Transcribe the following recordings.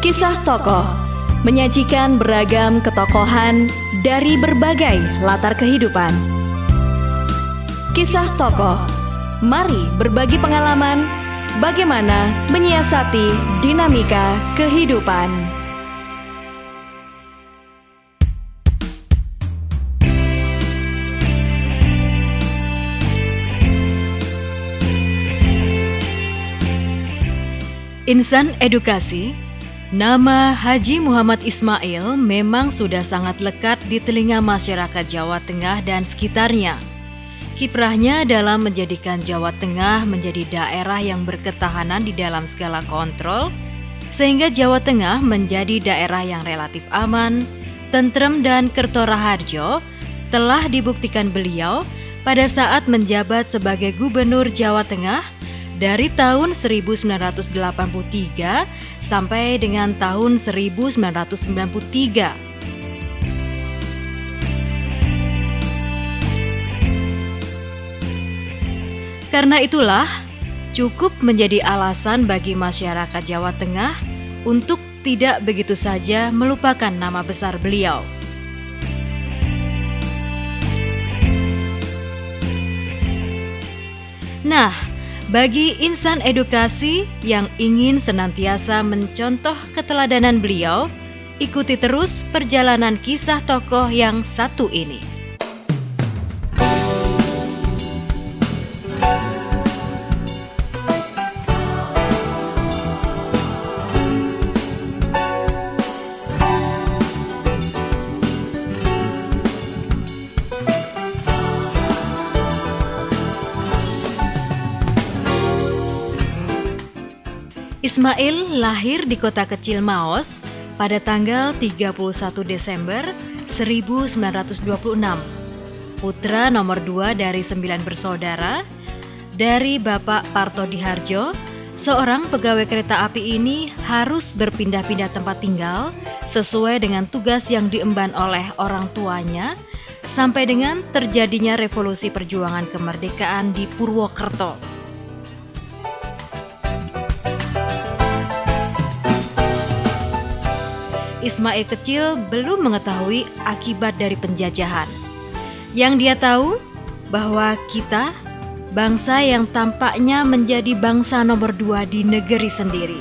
Kisah Tokoh menyajikan beragam ketokohan dari berbagai latar kehidupan. Kisah Tokoh, mari berbagi pengalaman bagaimana menyiasati dinamika kehidupan. Insan edukasi, nama Haji Muhammad Ismail memang sudah sangat lekat di telinga masyarakat Jawa Tengah dan sekitarnya. Kiprahnya dalam menjadikan Jawa Tengah menjadi daerah yang berketahanan di dalam segala kontrol, sehingga Jawa Tengah menjadi daerah yang relatif aman, tentrem dan kertoraharjo, telah dibuktikan beliau pada saat menjabat sebagai Gubernur Jawa Tengah dari tahun 1983 sampai dengan tahun 1993. Karena itulah, cukup menjadi alasan bagi masyarakat Jawa Tengah untuk tidak begitu saja melupakan nama besar beliau. Nah, bagi insan edukasi yang ingin senantiasa mencontoh keteladanan beliau, ikuti terus perjalanan kisah tokoh yang satu ini. Ismail lahir di kota kecil Maos pada tanggal 31 Desember 1926. Putra nomor 2 dari 9 bersaudara, dari Bapak Parto Diharjo, seorang pegawai kereta api ini harus berpindah-pindah tempat tinggal sesuai dengan tugas yang diemban oleh orang tuanya sampai dengan terjadinya revolusi perjuangan kemerdekaan di Purwokerto. Ismail kecil belum mengetahui akibat dari penjajahan. Yang dia tahu bahwa kita, bangsa yang tampaknya menjadi bangsa nomor 2 di negeri sendiri.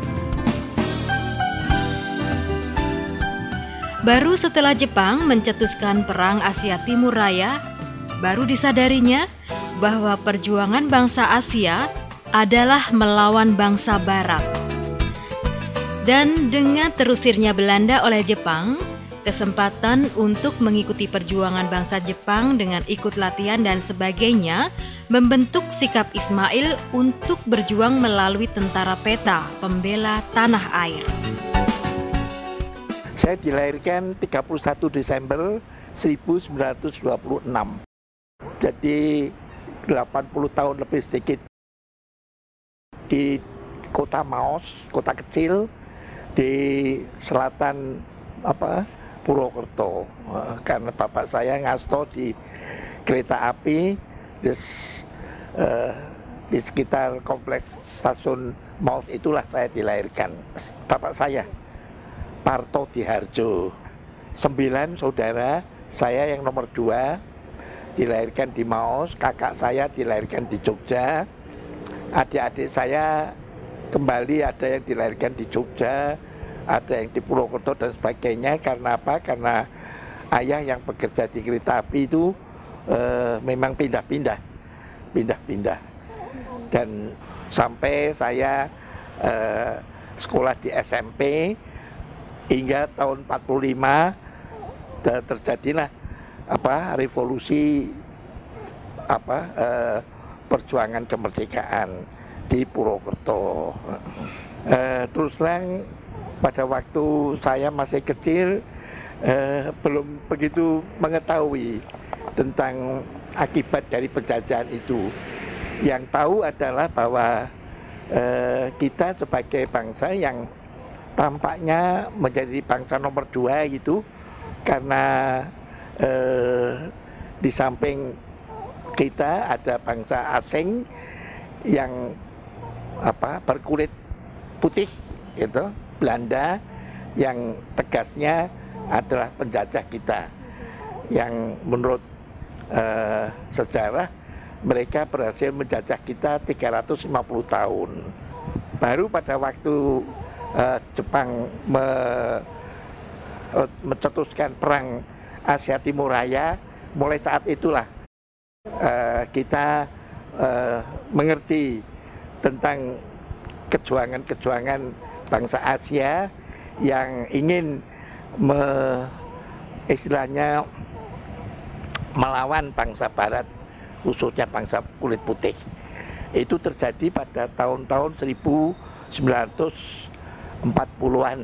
Baru setelah Jepang mencetuskan Perang Asia Timur Raya, baru disadarinya bahwa perjuangan bangsa Asia adalah melawan bangsa Barat. Dan dengan terusirnya Belanda oleh Jepang, kesempatan untuk mengikuti perjuangan bangsa Jepang dengan ikut latihan dan sebagainya membentuk sikap Ismail untuk berjuang melalui tentara peta pembela tanah air. Saya dilahirkan 31 Desember 1926. Jadi 80 tahun lebih sedikit di kota Maos, kota kecil di selatan Purwokerto, karena bapak saya ngasto di kereta api di sekitar kompleks stasiun Maos, itulah saya dilahirkan. Bapak saya Parto Diharjo, 9 saudara, saya yang nomor 2 dilahirkan di Maos, kakak saya dilahirkan di Jogja, adik-adik saya kembali ada yang dilahirkan di Jogja, ada yang di Purwokerto dan sebagainya. Karena apa? Karena ayah yang bekerja di kereta api itu memang pindah-pindah. Dan sampai saya sekolah di SMP hingga tahun 45 terjadilah revolusi perjuangan kemerdekaan di Purwokerto. Terus terang pada waktu saya masih kecil belum begitu mengetahui tentang akibat dari penjajahan itu. Yang tahu adalah bahwa kita sebagai bangsa yang tampaknya menjadi bangsa nomor 2 gitu, karena di samping kita ada bangsa asing yang berkulit putih gitu, Belanda yang tegasnya adalah penjajah kita, yang menurut sejarah mereka berhasil menjajah kita 350 tahun. Baru pada waktu Jepang mencetuskan perang Asia Timur Raya, mulai saat itulah kita mengerti tentang kejuangan-kejuangan bangsa Asia yang ingin istilahnya melawan bangsa Barat, khususnya bangsa kulit putih. Itu terjadi pada tahun-tahun 1940-an,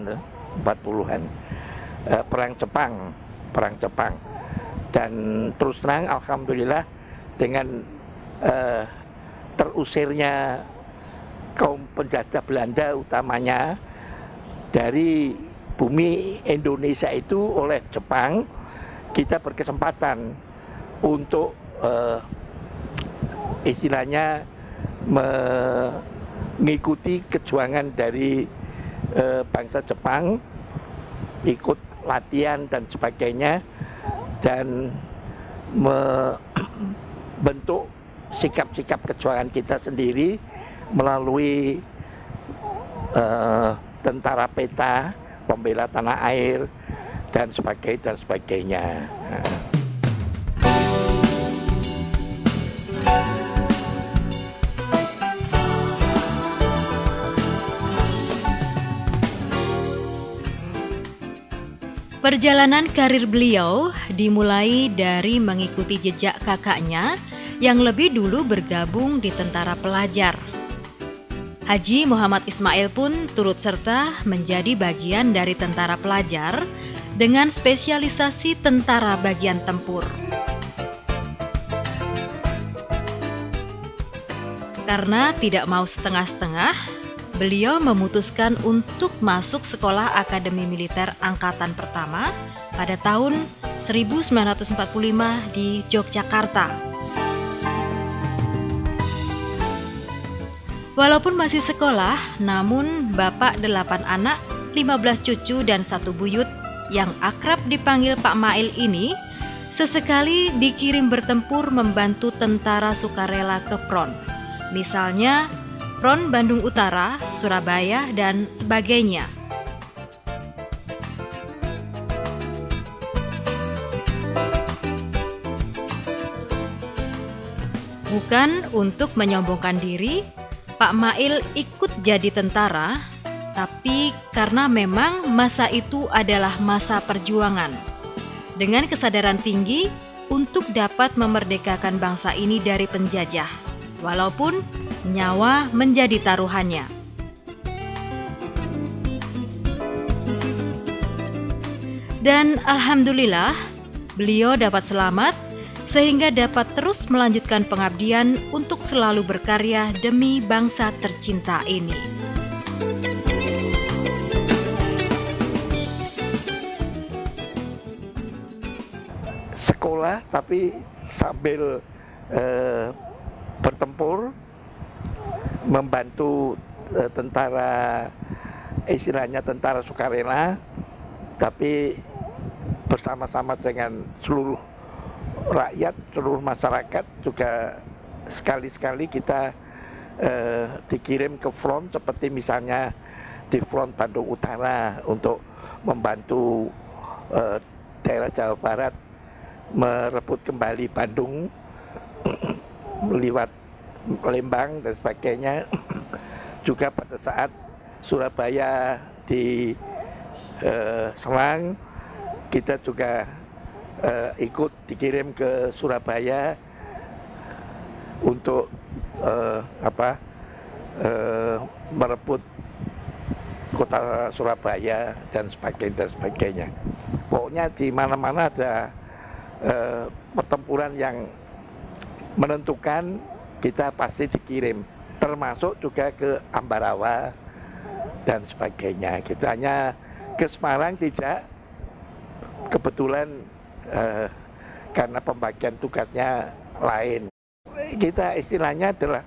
perang Jepang. Dan terus terang, alhamdulillah, dengan terusirnya kaum penjajah Belanda utamanya dari bumi Indonesia itu oleh Jepang, kita berkesempatan untuk istilahnya mengikuti kejuangan dari bangsa Jepang, ikut latihan dan sebagainya, dan membentuk sikap-sikap kejuangan kita sendiri melalui tentara peta, pembela tanah air, dan sebagainya. Perjalanan karir beliau dimulai dari mengikuti jejak kakaknya yang lebih dulu bergabung di tentara pelajar. Haji Muhammad Ismail pun turut serta menjadi bagian dari tentara pelajar dengan spesialisasi tentara bagian tempur. Karena tidak mau setengah-setengah, beliau memutuskan untuk masuk Sekolah Akademi Militer Angkatan Pertama pada tahun 1945 di Yogyakarta. Walaupun masih sekolah, namun bapak 8 anak, 15 cucu dan 1 buyut yang akrab dipanggil Pak Mail ini sesekali dikirim bertempur membantu tentara sukarela ke front. Misalnya Front Bandung Utara, Surabaya, dan sebagainya. Bukan untuk menyombongkan diri, Pak Mail ikut jadi tentara, tapi karena memang masa itu adalah masa perjuangan. Dengan kesadaran tinggi untuk dapat memerdekakan bangsa ini dari penjajah, walaupun nyawa menjadi taruhannya. Dan alhamdulillah, beliau dapat selamat sehingga dapat terus melanjutkan pengabdian untuk selalu berkarya demi bangsa tercinta ini. Sekolah tapi sambil bertempur, membantu tentara, istilahnya tentara sukarela, tapi bersama-sama dengan seluruh rakyat, seluruh masyarakat. Juga sekali-sekali kita dikirim ke front, seperti misalnya di front Bandung Utara untuk membantu daerah Jawa Barat merebut kembali Bandung lewat Lembang dan sebagainya. Juga pada saat Surabaya diserang, kita juga ikut dikirim ke Surabaya untuk merebut kota Surabaya dan sebagainya. Pokoknya di mana-mana ada pertempuran yang menentukan, kita pasti dikirim, termasuk juga ke Ambarawa dan sebagainya. Kita hanya ke Semarang tidak, kebetulan karena pembagian tugasnya lain. Kita istilahnya adalah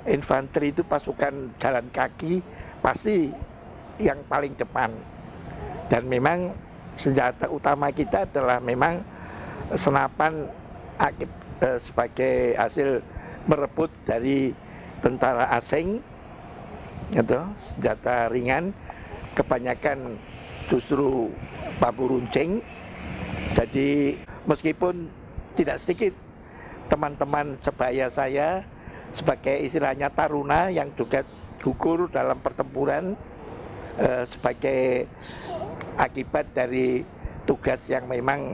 infanteri itu pasukan jalan kaki pasti yang paling depan. Dan memang senjata utama kita adalah memang senapan sebagai hasil merebut dari tentara asing, gitu, senjata ringan, kebanyakan justru bambu runcing. Jadi meskipun tidak sedikit teman-teman sebaya saya sebagai istilahnya taruna yang juga gugur dalam pertempuran sebagai akibat dari tugas yang memang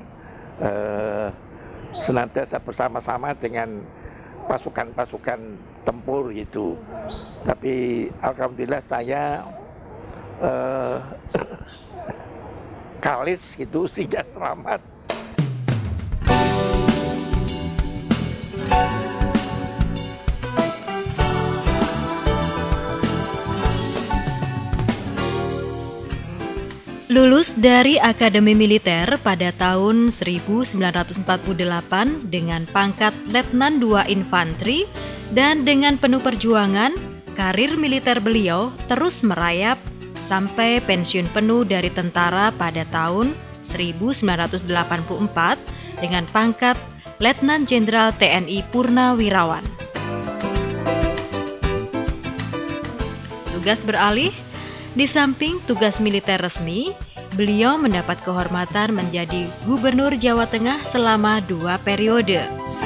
senantiasa bersama-sama dengan pasukan-pasukan tempur gitu. Tapi alhamdulillah saya kalis gitu sehingga selamat. Lulus dari Akademi Militer pada tahun 1948 dengan pangkat Letnan II Infanteri, dan dengan penuh perjuangan, karir militer beliau terus merayap sampai pensiun penuh dari tentara pada tahun 1984 dengan pangkat Letnan Jenderal TNI Purnawirawan. Tugas beralih. Di samping tugas militer resmi, beliau mendapat kehormatan menjadi Gubernur Jawa Tengah selama 2 periode.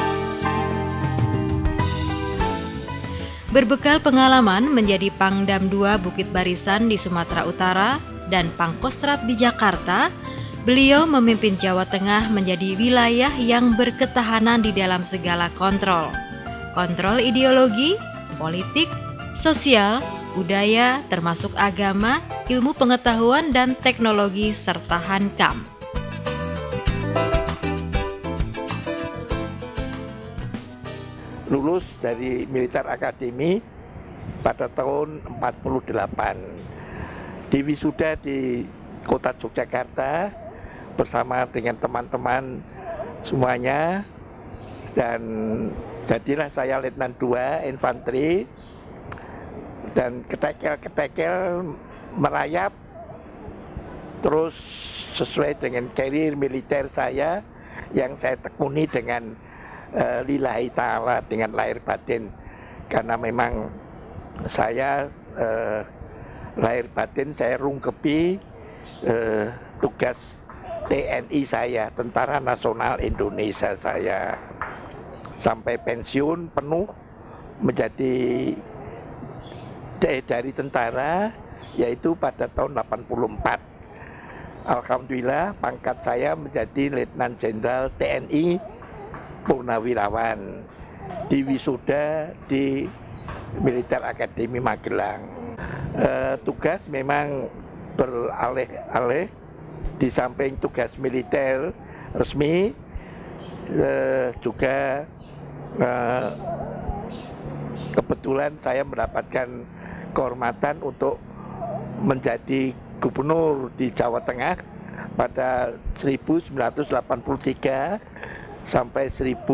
Berbekal pengalaman menjadi Pangdam II Bukit Barisan di Sumatera Utara dan Pangkostrat di Jakarta, beliau memimpin Jawa Tengah menjadi wilayah yang berketahanan di dalam segala kontrol. Kontrol ideologi, politik, sosial, budaya, termasuk agama, ilmu pengetahuan dan teknologi, serta Hankam. Lulus dari Militer Akademi pada tahun 48. Diwisuda di kota Yogyakarta bersama dengan teman-teman semuanya, dan jadilah saya Letnan II Infanteri. Dan ketekel merayap terus sesuai dengan karir militer saya yang saya tekuni dengan lillahi ta'ala, dengan lahir batin. Karena memang saya lahir batin saya rungkepi tugas TNI saya, Tentara Nasional Indonesia saya, sampai pensiun penuh menjadi dari tentara, yaitu pada tahun 84. Alhamdulillah pangkat saya menjadi Letnan Jenderal TNI Purnawirawan, diwisuda di Militer Akademi Magelang. Tugas memang beralih-alih, di samping tugas militer resmi juga kebetulan saya mendapatkan kehormatan untuk menjadi gubernur di Jawa Tengah pada 1983 sampai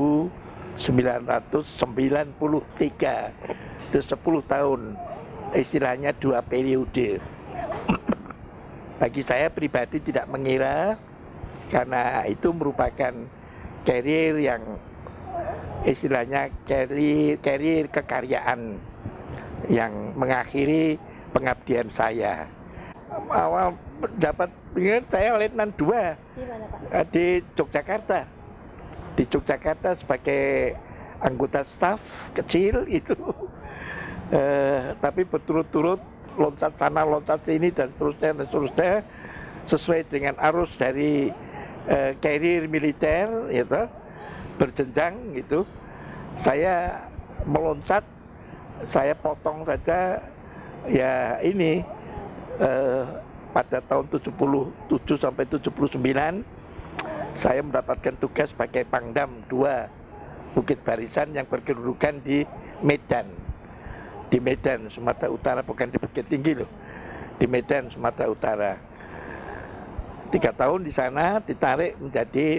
1993. Itu 10 tahun, istilahnya 2 periode. Bagi saya pribadi tidak mengira, karena itu merupakan karir yang istilahnya karir kekaryaan yang mengakhiri pengabdian saya. Awal dapat ingat saya Letnan II di Yogyakarta. Di Yogyakarta sebagai anggota staf kecil itu. Tapi berturut-turut loncat sana loncat sini dan seterusnya sesuai dengan arus dari karir militer gitu, berjenjang gitu. Saya meloncat, saya potong saja ya ini pada tahun 77 sampai 79 saya mendapatkan tugas sebagai Pangdam II Bukit Barisan yang berkedudukan di Medan. Di Medan, Sumatera Utara, bukan di Bukit Tinggi loh. Di Medan, Sumatera Utara. 3 tahun di sana, ditarik menjadi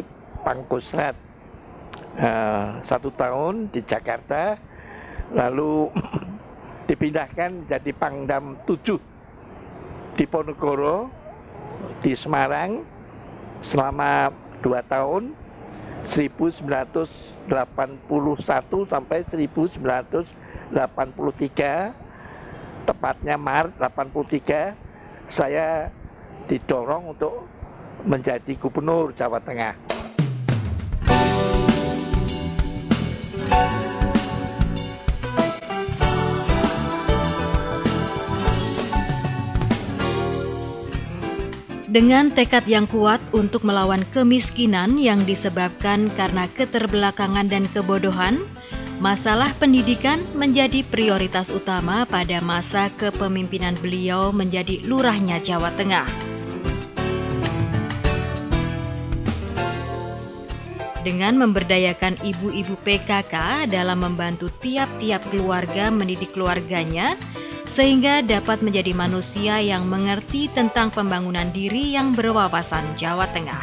Pangkostrat. 1 tahun di Jakarta, lalu dipindahkan jadi Pangdam 7 Diponegoro di Semarang selama 2 tahun 1981 sampai 1983, tepatnya Maret 83 saya didorong untuk menjadi gubernur Jawa Tengah. Dengan tekad yang kuat untuk melawan kemiskinan yang disebabkan karena keterbelakangan dan kebodohan, masalah pendidikan menjadi prioritas utama pada masa kepemimpinan beliau menjadi lurahnya Jawa Tengah. Dengan memberdayakan ibu-ibu PKK dalam membantu tiap-tiap keluarga mendidik keluarganya, sehingga dapat menjadi manusia yang mengerti tentang pembangunan diri yang berwawasan Jawa Tengah.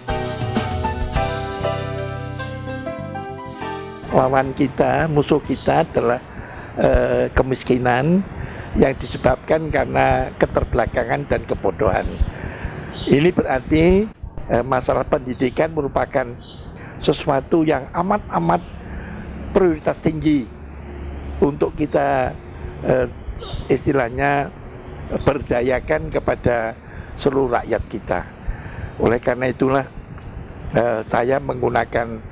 Lawan kita, musuh kita adalah kemiskinan yang disebabkan karena keterbelakangan dan kebodohan. Ini berarti masalah pendidikan merupakan sesuatu yang amat prioritas tinggi untuk kita istilahnya berdayakan kepada seluruh rakyat kita. Oleh karena itulah saya menggunakan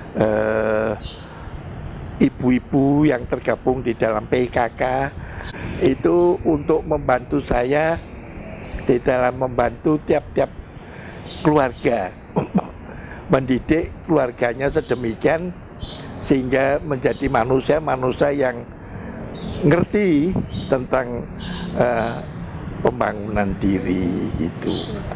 ibu-ibu yang tergabung di dalam PKK itu untuk membantu saya di dalam membantu tiap-tiap keluarga mendidik keluarganya sedemikian sehingga menjadi manusia yang ngerti tentang pembangunan diri itu.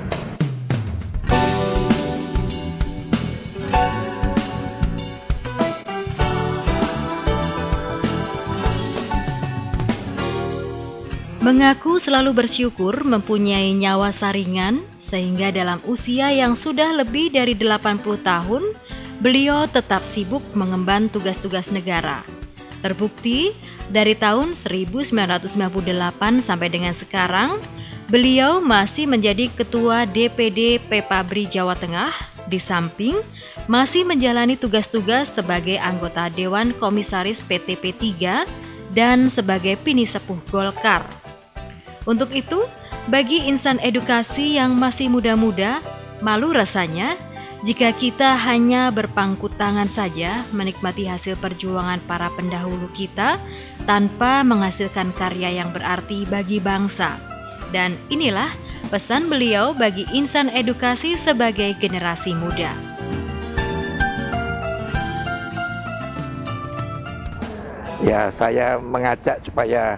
Mengaku selalu bersyukur mempunyai nyawa saringan sehingga dalam usia yang sudah lebih dari 80 tahun, beliau tetap sibuk mengemban tugas-tugas negara. Terbukti, dari tahun 1998 sampai dengan sekarang, beliau masih menjadi Ketua DPD Pepabri Jawa Tengah, di samping masih menjalani tugas-tugas sebagai anggota Dewan Komisaris PT P3 dan sebagai Pinisepuh Golkar. Untuk itu, bagi insan edukasi yang masih muda-muda, malu rasanya jika kita hanya berpangku tangan saja menikmati hasil perjuangan para pendahulu kita tanpa menghasilkan karya yang berarti bagi bangsa. Dan inilah pesan beliau bagi insan edukasi sebagai generasi muda. Ya, saya mengajak supaya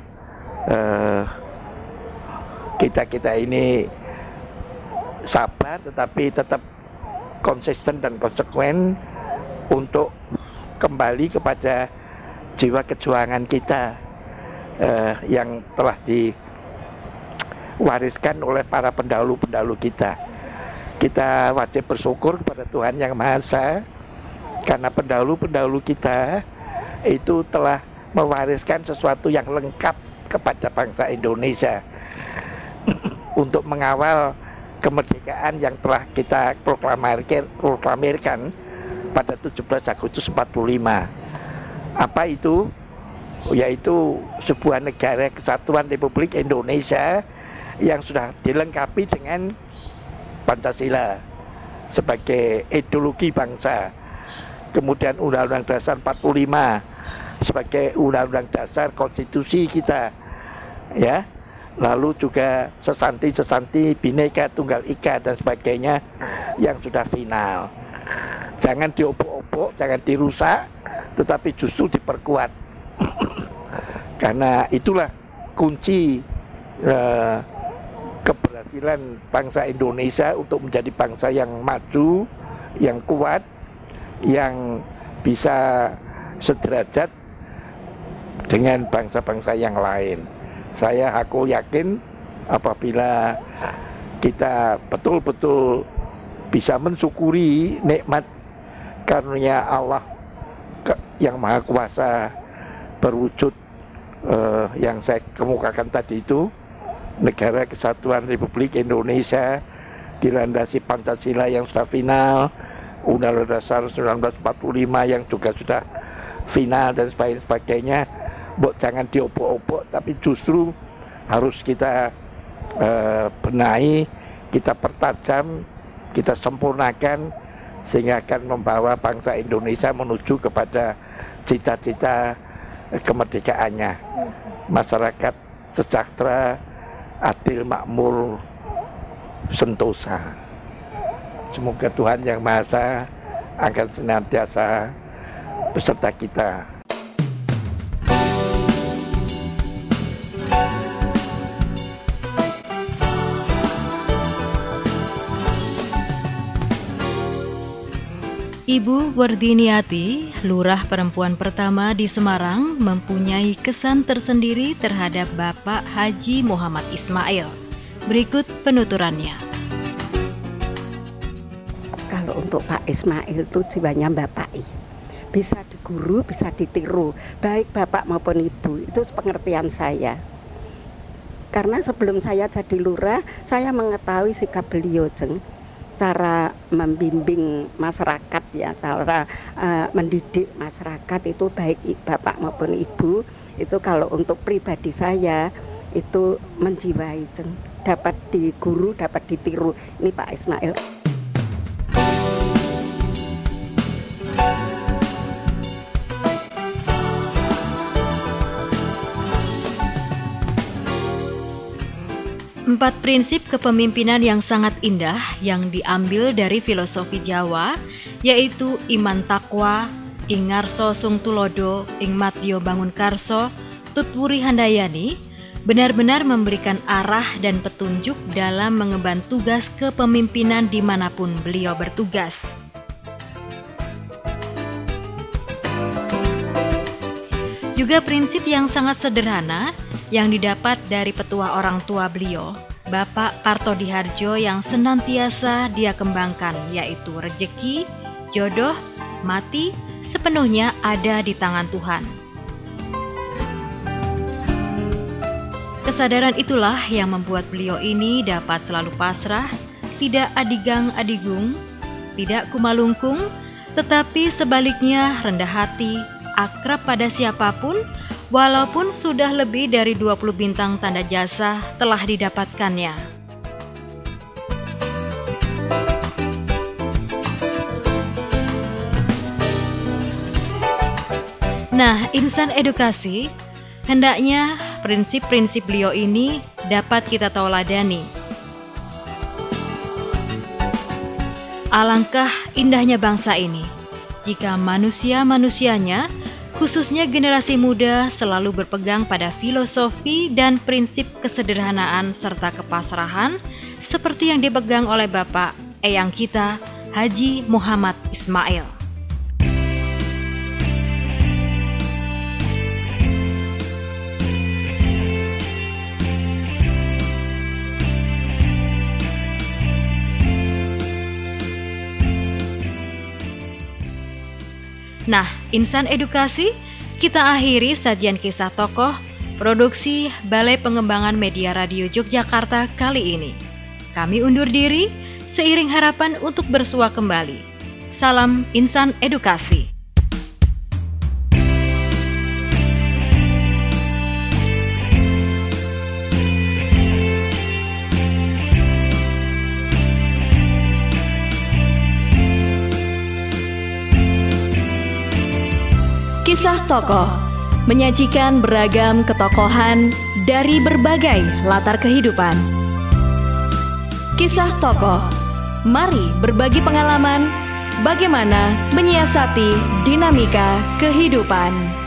kita ini sabar tetapi tetap konsisten dan konsekuen untuk kembali kepada jiwa kejuangan kita yang telah diwariskan oleh para pendahulu-pendahulu kita. Kita wajib bersyukur kepada Tuhan Yang Maha Esa karena pendahulu-pendahulu kita itu telah mewariskan sesuatu yang lengkap kepada bangsa Indonesia untuk mengawal kemerdekaan yang telah kita proklamirkan pada 17 Agustus 45. Apa itu? Yaitu sebuah negara kesatuan Republik Indonesia yang sudah dilengkapi dengan Pancasila sebagai ideologi bangsa. Kemudian Undang-Undang Dasar 45 sebagai Undang-Undang Dasar konstitusi kita. Ya. Lalu juga sesanti-sesanti Bhinneka Tunggal Ika dan sebagainya yang sudah final. Jangan diobok-obok, jangan dirusak, tetapi justru diperkuat. Karena itulah kunci keberhasilan bangsa Indonesia untuk menjadi bangsa yang maju, yang kuat, yang bisa sederajat dengan bangsa-bangsa yang lain. Aku yakin apabila kita betul-betul bisa mensyukuri nikmat karunia Allah yang Maha Kuasa berwujud yang saya kemukakan tadi itu, Negara Kesatuan Republik Indonesia dilandasi Pancasila yang sudah final, Undang-Undang Dasar 1945 yang juga sudah final dan sebagainya. Jangan diopok-opok, tapi justru harus kita benahi, kita pertajam, kita sempurnakan, sehingga akan membawa bangsa Indonesia menuju kepada cita-cita kemerdekaannya. Masyarakat sejahtera, adil, makmur, sentosa. Semoga Tuhan Yang Maha Esa akan senantiasa beserta kita. Ibu Wardiniati, lurah perempuan pertama di Semarang, mempunyai kesan tersendiri terhadap Bapak Haji Muhammad Ismail. Berikut penuturannya. Kalau untuk Pak Ismail itu jiwanya bapai. Bisa diguru, bisa ditiru, baik bapak maupun ibu. Itu pengertian saya. Karena sebelum saya jadi lurah, saya mengetahui sikap beliau, cara membimbing masyarakat ya, cara mendidik masyarakat itu baik bapak maupun ibu. Itu kalau untuk pribadi saya itu menjiwai, dapat diguru, dapat ditiru. Ini Pak Ismail. Empat prinsip kepemimpinan yang sangat indah yang diambil dari filosofi Jawa, yaitu iman takwa, ing ngarso sung tulodo, ing matyo bangun karso, tutwuri handayani, benar-benar memberikan arah dan petunjuk dalam mengemban tugas kepemimpinan dimanapun beliau bertugas. Juga prinsip yang sangat sederhana yang didapat dari petua orang tua beliau, Bapak Partodihardjo, yang senantiasa dia kembangkan, yaitu rejeki, jodoh, mati, sepenuhnya ada di tangan Tuhan. Kesadaran itulah yang membuat beliau ini dapat selalu pasrah, tidak adigang adigung, tidak kumalungkung, tetapi sebaliknya rendah hati, akrab pada siapapun, walaupun sudah lebih dari 20 bintang tanda jasa telah didapatkannya. Nah, insan edukasi, hendaknya prinsip-prinsip beliau ini dapat kita tauladani. Alangkah indahnya bangsa ini jika manusia-manusianya, khususnya generasi muda, selalu berpegang pada filosofi dan prinsip kesederhanaan serta kepasrahan seperti yang dipegang oleh Bapak Eyang kita, Haji Muhammad Ismail. Nah, insan edukasi, kita akhiri sajian kisah tokoh produksi Balai Pengembangan Media Radio Yogyakarta kali ini. Kami undur diri, seiring harapan untuk bersua kembali. Salam insan edukasi. Kisah Tokoh menyajikan beragam ketokohan dari berbagai latar kehidupan. Kisah Tokoh, mari berbagi pengalaman bagaimana menyiasati dinamika kehidupan.